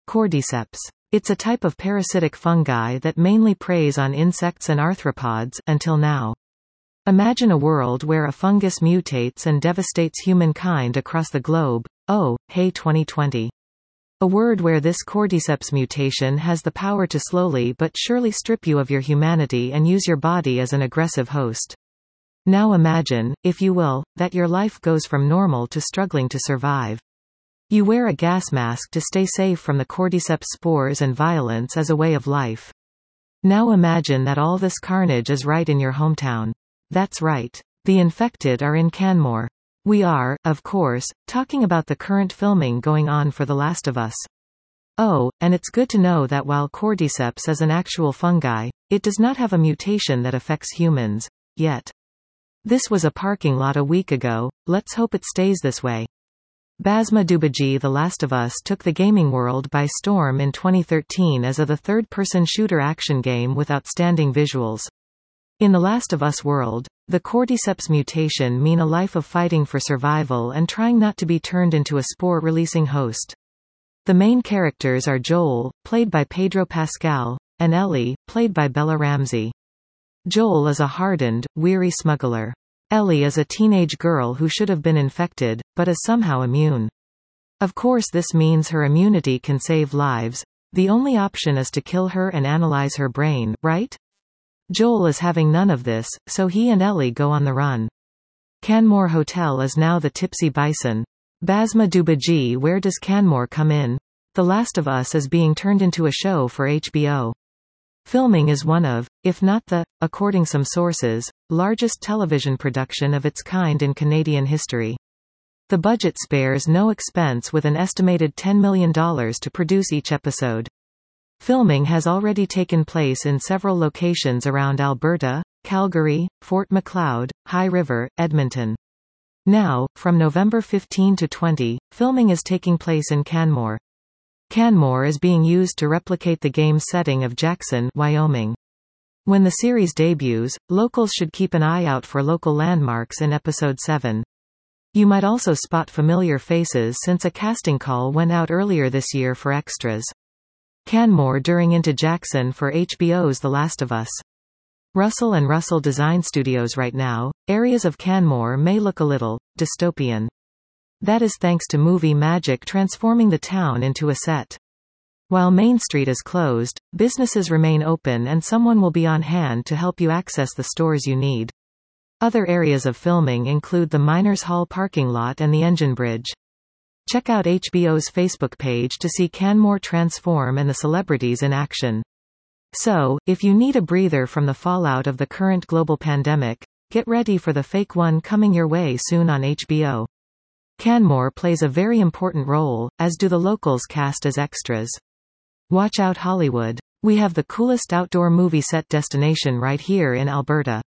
Cordyceps. It's a type of parasitic fungi that mainly preys on insects and arthropods, until now. Imagine a world where a fungus mutates and devastates humankind across the globe. Oh, hey 2020. A word where this cordyceps mutation has the power to slowly but surely strip you of your humanity and use your body as an aggressive host. Now imagine, if you will, that your life goes from normal to struggling to survive. You wear a gas mask to stay safe from the cordyceps spores and violence as a way of life. Now imagine that all this carnage is right in your hometown. That's right. The infected are in Canmore. We are, of course, talking about the current filming going on for The Last of Us. Oh, and it's good to know that while cordyceps is an actual fungi, it does not have a mutation that affects humans, yet. This was a parking lot a week ago, let's hope it stays this way. Basma Dubaji The Last of Us took the gaming world by storm in 2013 as the third-person shooter action game with outstanding visuals. In The Last of Us world, the cordyceps mutation mean a life of fighting for survival and trying not to be turned into a spore-releasing host. The main characters are Joel, played by Pedro Pascal, and Ellie, played by Bella Ramsey. Joel is a hardened, weary smuggler. Ellie is a teenage girl who should have been infected, but is somehow immune. Of course this means her immunity can save lives. The only option is to kill her and analyze her brain, right? Joel is having none of this, so he and Ellie go on the run. Canmore Hotel is now the Tipsy Bison. Basma Dubaji Where does Canmore come in? The Last of Us is being turned into a show for HBO. Filming is one of, if not the, according some sources, largest television production of its kind in Canadian history. The budget spares no expense with an estimated $10 million to produce each episode. Filming has already taken place in several locations around Alberta, Calgary, Fort Macleod, High River, Edmonton. Now, from November 15 to 20, filming is taking place in Canmore. Canmore is being used to replicate the game's setting of Jackson, Wyoming. When the series debuts, locals should keep an eye out for local landmarks in Episode 7. You might also spot familiar faces since a casting call went out earlier this year for extras. Canmore during into Jackson for HBO's The Last of Us. Russell and Russell Design Studios. Right now, areas of Canmore may look a little dystopian. That is thanks to movie magic transforming the town into a set. While Main Street is closed, businesses remain open and someone will be on hand to help you access the stores you need. Other areas of filming include the Miners Hall parking lot and the Engine Bridge. Check out HBO's Facebook page to see Canmore transform and the celebrities in action. So, if you need a breather from the fallout of the current global pandemic, get ready for the fake one coming your way soon on HBO. Canmore plays a very important role, as do the locals cast as extras. Watch out Hollywood. We have the coolest outdoor movie set destination right here in Alberta.